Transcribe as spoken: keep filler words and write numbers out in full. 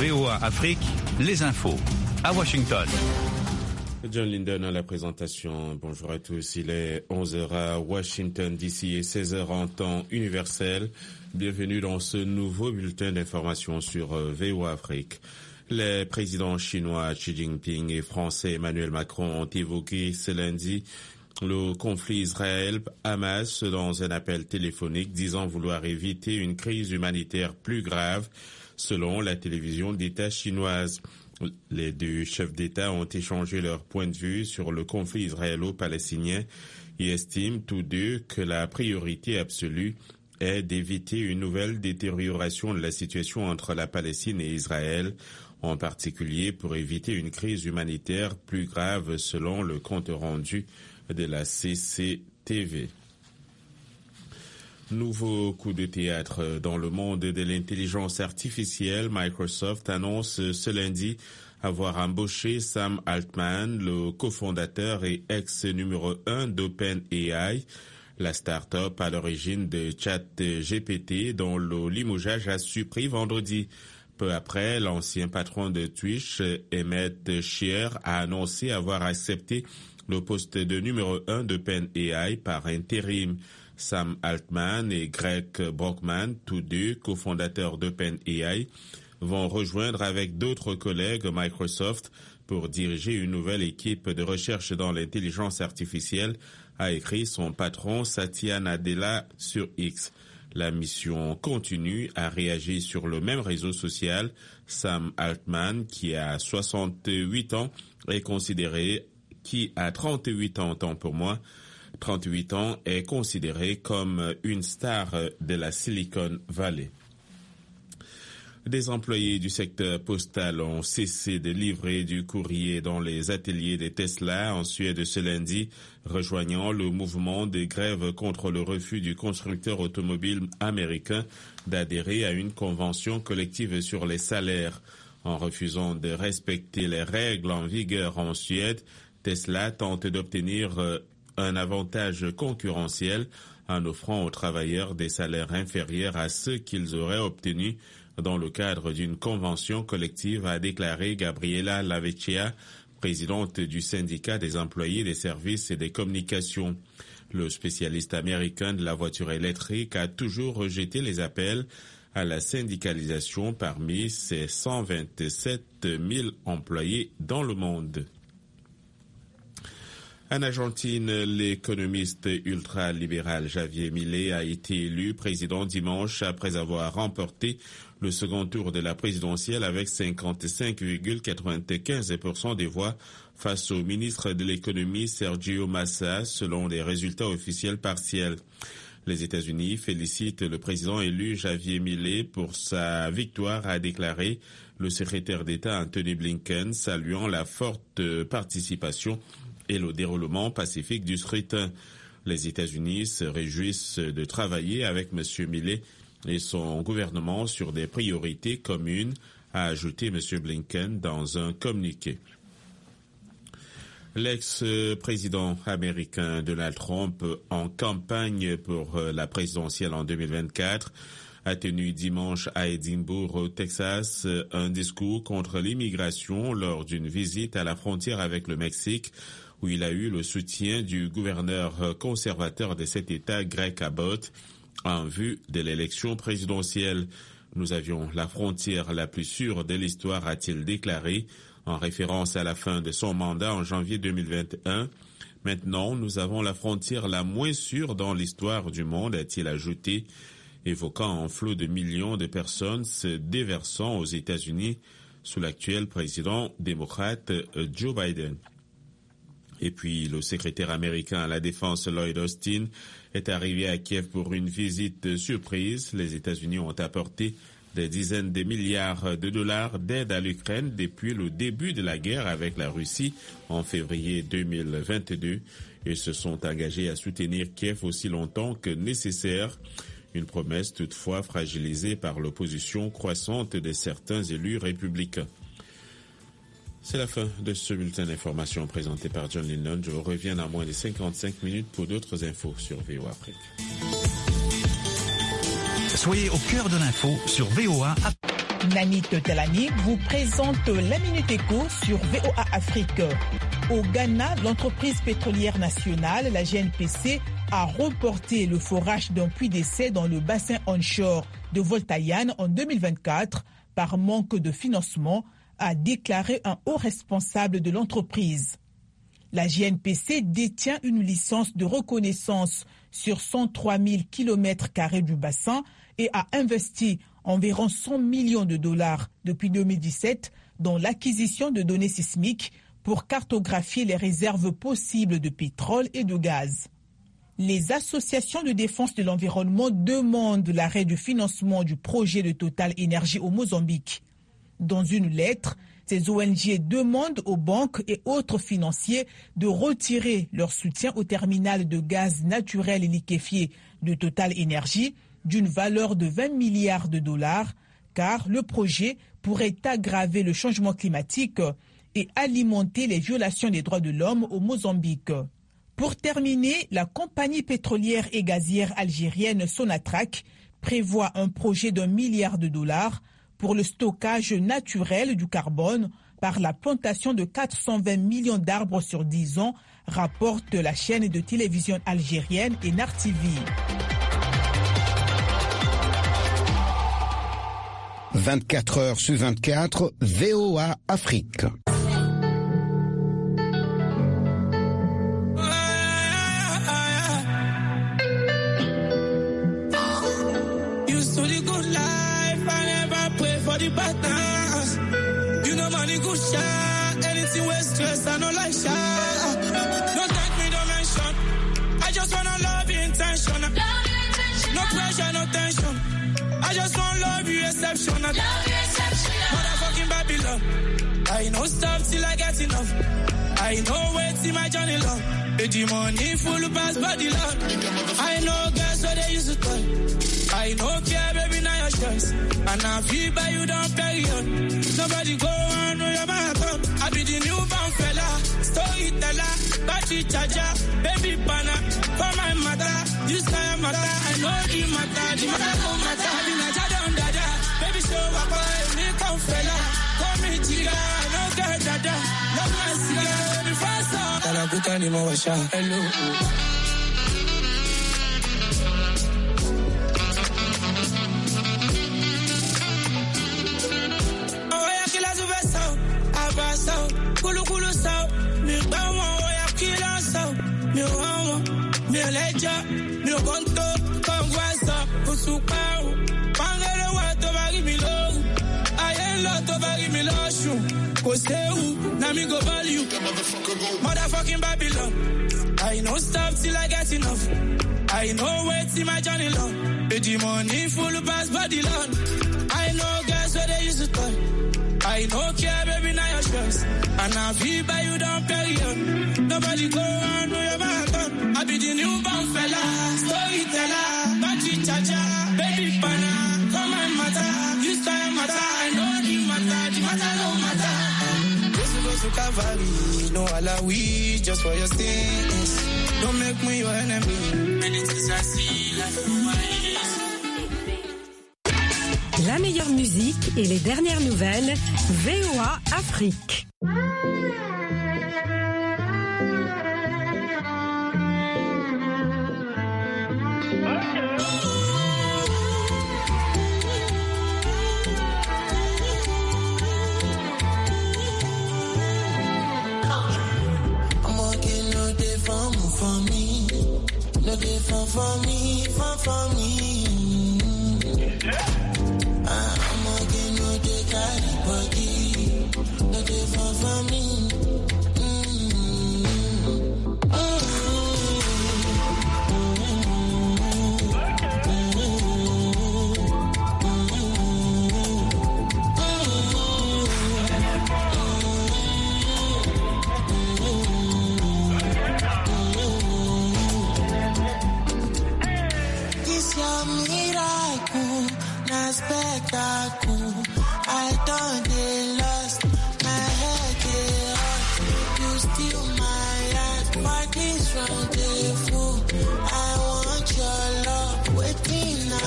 V O A Afrique, les infos à Washington. John Linden à la présentation. Bonjour à tous. Il est onze heures à Washington D C et seize heures en temps universel. Bienvenue dans ce nouveau bulletin d'information sur V O A Afrique. Les présidents chinois Xi Jinping et français Emmanuel Macron ont évoqué ce lundi le conflit Israël-Hamas dans un appel téléphonique disant vouloir éviter une crise humanitaire plus grave, selon la télévision d'État chinoise. Les deux chefs d'État ont échangé leur point de vue sur le conflit israélo-palestinien et estiment tous deux que la priorité absolue est d'éviter une nouvelle détérioration de la situation entre la Palestine et Israël, en particulier pour éviter une crise humanitaire plus grave, selon le compte rendu de la C C T V. Nouveau coup de théâtre dans le monde de l'intelligence artificielle. Microsoft annonce ce lundi avoir embauché Sam Altman, le cofondateur et ex numéro un d'OpenAI, la start-up à l'origine de ChatGPT, dont le limogeage a surpris vendredi. Peu après, l'ancien patron de Twitch, Emmett Shear, a annoncé avoir accepté le poste de numéro un d'OpenAI par intérim. Sam Altman et Greg Brockman, tous deux cofondateurs d'OpenAI, vont rejoindre avec d'autres collègues Microsoft pour diriger une nouvelle équipe de recherche dans l'intelligence artificielle, a écrit son patron Satya Nadella sur X. La mission continue, a réagi sur le même réseau social. Sam Altman, qui a soixante-huit ans, est considéré, qui a trente-huit ans, tant pour moi, trente-huit ans, est considéré comme une star de la Silicon Valley. Des employés du secteur postal ont cessé de livrer du courrier dans les ateliers de Tesla en Suède ce lundi, rejoignant le mouvement de grève contre le refus du constructeur automobile américain d'adhérer à une convention collective sur les salaires. En refusant de respecter les règles en vigueur en Suède, Tesla tente d'obtenir un avantage concurrentiel en offrant aux travailleurs des salaires inférieurs à ceux qu'ils auraient obtenus dans le cadre d'une convention collective, a déclaré Gabriela Lavecchia, présidente du syndicat des employés des services et des communications. Le spécialiste américain de la voiture électrique a toujours rejeté les appels à la syndicalisation parmi ses cent vingt-sept mille employés dans le monde. En Argentine, l'économiste ultra-libéral Javier Milei a été élu président dimanche après avoir remporté le second tour de la présidentielle avec cinquante-cinq virgule quatre-vingt-quinze pour cent des voix face au ministre de l'économie Sergio Massa, selon les résultats officiels partiels. Les États-Unis félicitent le président élu Javier Milei pour sa victoire, a déclaré le secrétaire d'État Antony Blinken, saluant la forte participation et le déroulement pacifique du scrutin. Les États-Unis se réjouissent de travailler avec M. Milei et son gouvernement sur des priorités communes, a ajouté M. Blinken dans un communiqué. L'ex-président américain Donald Trump, en campagne pour la présidentielle en deux mille vingt-quatre, a tenu dimanche à Édimbourg, au Texas, un discours contre l'immigration lors d'une visite à la frontière avec le Mexique, où il a eu le soutien du gouverneur conservateur de cet État, Greg Abbott, en vue de l'élection présidentielle. Nous avions la frontière la plus sûre de l'histoire, a-t-il déclaré, en référence à la fin de son mandat en janvier deux mille vingt et un. Maintenant, nous avons la frontière la moins sûre dans l'histoire du monde, a-t-il ajouté, évoquant un flot de millions de personnes se déversant aux États-Unis sous l'actuel président démocrate Joe Biden. Et puis, le secrétaire américain à la Défense Lloyd Austin est arrivé à Kiev pour une visite surprise. Les États-Unis ont apporté des dizaines de milliards de dollars d'aide à l'Ukraine depuis le début de la guerre avec la Russie en février deux mille vingt-deux et se sont engagés à soutenir Kiev aussi longtemps que nécessaire. Une promesse toutefois fragilisée par l'opposition croissante de certains élus républicains. C'est la fin de ce bulletin d'information présenté par John Linden. Je vous reviens dans moins de cinquante-cinq minutes pour d'autres infos sur V O A Afrique. Soyez au cœur de l'info sur V O A. Nanit Talani vous présente la Minute Éco sur V O A Afrique. Au Ghana, l'entreprise pétrolière nationale, la G N P C, a reporté le forage d'un puits d'essai dans le bassin onshore de Voltayan en deux mille vingt-quatre par manque de financement, a déclaré un haut responsable de l'entreprise. La G N P C détient une licence de reconnaissance sur cent trois mille kilomètres carrés du bassin et a investi environ cent millions de dollars depuis deux mille dix-sept dans l'acquisition de données sismiques pour cartographier les réserves possibles de pétrole et de gaz. Les associations de défense de l'environnement demandent l'arrêt du financement du projet de Total Énergie au Mozambique. Dans une lettre, ces O N G demandent aux banques et autres financiers de retirer leur soutien au terminal de gaz naturel et liquéfié de Total Énergie d'une valeur de vingt milliards de dollars, car le projet pourrait aggraver le changement climatique et alimenter les violations des droits de l'homme au Mozambique. Pour terminer, la compagnie pétrolière et gazière algérienne Sonatrach prévoit un projet d'un milliard de dollars pour le stockage naturel du carbone par la plantation de quatre cent vingt millions d'arbres sur dix ans, rapporte la chaîne de télévision algérienne Enar T V. vingt-quatre heures sur vingt-quatre, V O A Afrique. You know money good shot, anything with stress, I don't like shot. Don't thank me, don't mention. I just wanna love you intentional. No pressure, no tension. I just wanna love you exceptional. Motherfucking Babylon. I know stop till I get enough. I know wait till my journey long. The money full pass body long. I know girls what they used to call. I know care, baby, now your choice. And I feel by you don't carry on. Nobody go on with your marathon. I be the newborn fella, storyteller, battery charger, baby banner. For my mother, you say your mother. I know the matter, the matter no matter. I be Naja down dada, baby show up, I me come fella. Call me chica, no girl dada. Love my cigar, baby fast on. Tala kuta ni mo washa, hello. Kulu kulu sao, mi bawa oya kila sao, mi wawa, mi leja, mi konto, kongwasa, kusukau, pangere wa to bagi mi low, ayen lo to bagi mi loshu, koseu, na mi go value, motherfucking Babylon. I know stop till I get enough. I know wait till my journey long. The money full pass body long. I know guys where they used to talk. I know care, baby, now your choice. And I feel by you don't carry on. Nobody go on with your marathon. I be the newborn fella, storyteller, battery charger, baby banner. Come on, matter, you say matter. I know the matter, the matter no matter. Just go to Calvary, no alawi, just for your sins. Don't make me your enemy. Many things I see, like my eyes. La meilleure musique et les dernières nouvelles, V O A Afrique. No dey fun for me, fun for me. I'm again, no dey carry body. No dey fun for me. Spectacle, I don't